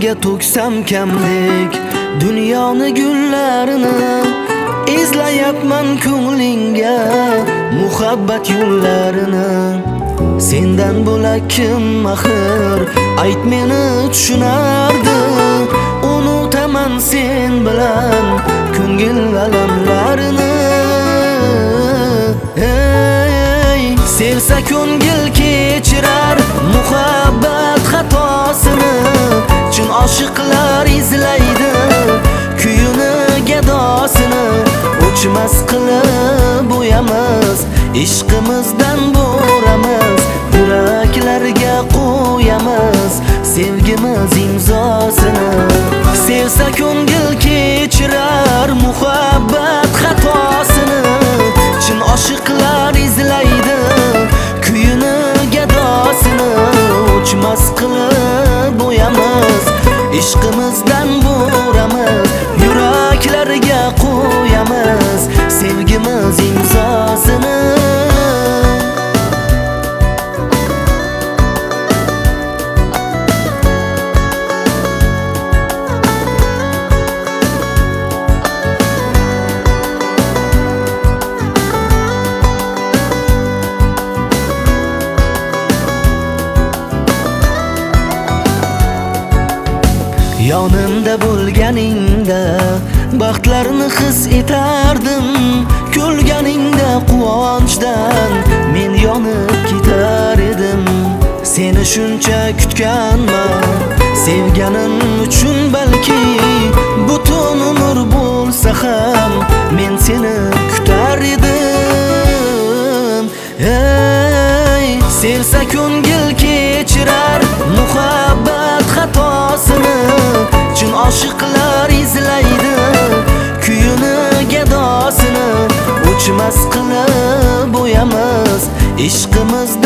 ko'nglimga to'ksam kamdek dunyoni gullarini izlayapman ko'nglingga muhabbat yo'llarini. Sendan bo'lak kim axir ayt meni tushunardi, unutaman sen bilan ko'ngil alamlarini. Sevsa ko'ngil kechirar muhabbat xatosini, chin oshiqlar izlaydi kuyini gadosini. O'chmas qilib bo'yamiz, ishqimizdan boramiz, yuraklarga qo'yamiz sevgimiz imzosini. Sevsa ko'ngil kechirar muhabbat xatosini, chin oshiqlar izlaydi kuyini gadosini. O'chmas qilib bo'yamiz, ishqimizdan boramiz, yuraklarga qo'yamiz sevgimiz imzosini. Yonimda bo'lganingda baxtlarni his etardim, kulganingda quvonchdan men yonib ketar edim. Seni shuncha kutganman sevganim uchun, balki butun umr bo'lsa ham men seni kutar edim. Sevsa ko'ngil kechirar muhabbat xatosini, chin oshiqlar izlaydi kuyini gadosini. O'chmas qilib bo'yamiz, ishqimizdan